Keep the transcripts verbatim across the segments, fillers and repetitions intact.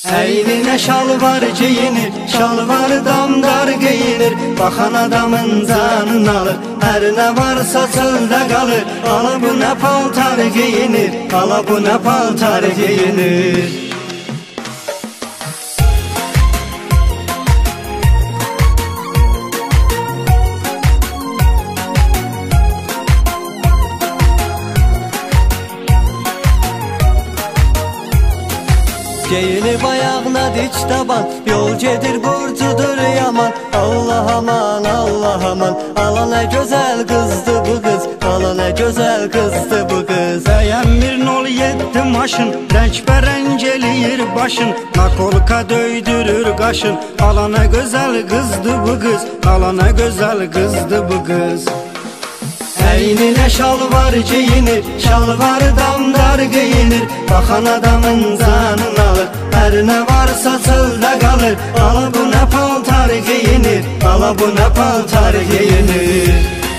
Əyninə şalvar geyinir, şalvar damdar geyinir. Baxan adamın canını alır, hər nə varsa çöldə qalır. Ala bu nə paltar geyinir, ala bu nə paltar geyinir. Geyinib ayağına dik taban, yol gedir burcudur yaman. Allah aman, Allah aman, ala nə gözəl qızdı bu qız, ala nə gözəl qızdı bu qız. Bəyənmir nol yeddi maşın, rəng-bərəng eləyir başın. Nakolka döydürür qaşın, ala nə gözəl qızdı bu qız, ala nə gözəl qızdı bu qız. Əyninə şalvar geyinir, şalvar damdar geyinir. Baxan adamın canını alır, hər nə varsa çöldə qalır. Ala bu nə paltar geyinir, ala bu nə paltar geyinir.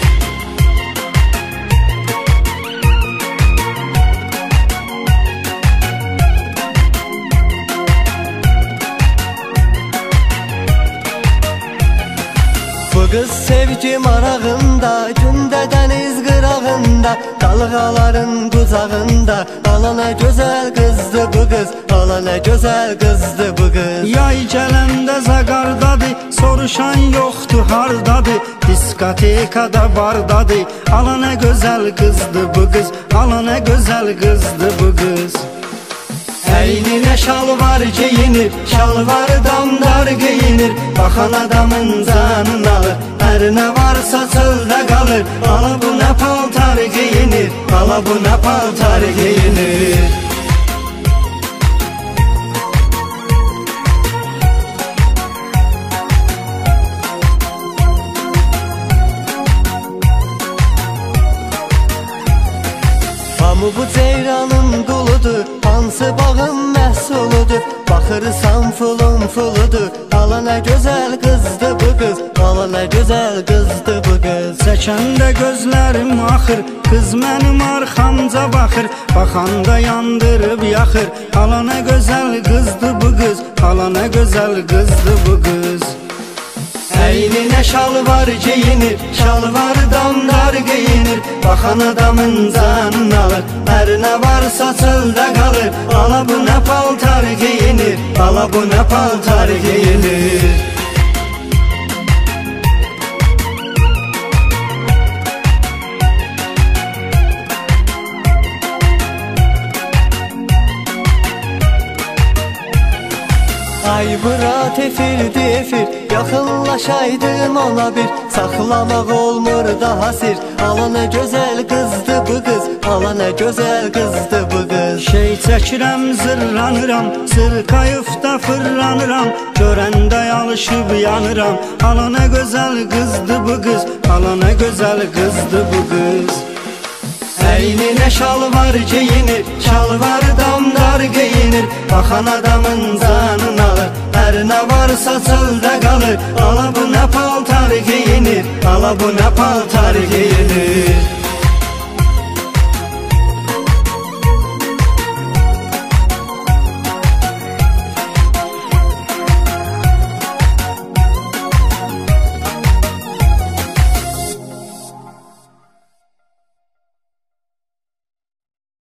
Bu qız sevgi marağında, gündə dəniz qırağında, dalğaların qucağında. Ala nə gözəl qızdı bu qız, ala nə gözəl qızdı bu qız. Yay gələndə zaqardadır, soruşan yoxdur hardadır. Diskotekada bardadır, ala nə gözəl qızdı bu qız, ala nə gözəl qızdı bu qız. Əyninə şalvar geyinir, şalvar damdar geyinir. Baxan adamın canını alır, hər nə varsa çöldə qalır. Ala bu nə paltar geyinir, ala bu nə paltar geyinir. Hamı bu ceyranın quludur, hansı bağın məhsuludur. Baxırsan fulun fuludur, ala nə gözəl qızdı bu qız, ala nə gözəl qızdı bu qız. Çəkəndə gözlərim axır, qız mənim arxamca baxır. Baxanda yandırıb yaxır, ala nə gözəl qızdı bu qız, ala nə gözəl qızdı bu qız. Əyninə şalvar geyinir, şalvar damdar geyinir. Baxan adamın canını alır, hər nə varsa çöldə qalır. Ala bu nə paltar geyinir, ala bu nə paltar geyinir. Ay bura tefir defir, yaxınlaşaydım ona bir. Saxlamaq olmur daha sir, ala nə gözəl qızdı bu qız, ala nə gözəl qızdı bu qız. Şey çəkirəm zırlanıram, sırkayıfda fırlanıram. Görəndə yalışıb yanıram, ala nə gözəl qızdı bu qız, ala nə gözəl qızdı bu qız. Əyninə şalvar geyinir, şalvar damdar geyinir. Baxan adamın canını alır, hər nə varsa çöldə qalır. Ala bu nə paltar geyinir, ala bu nə paltar geyinir.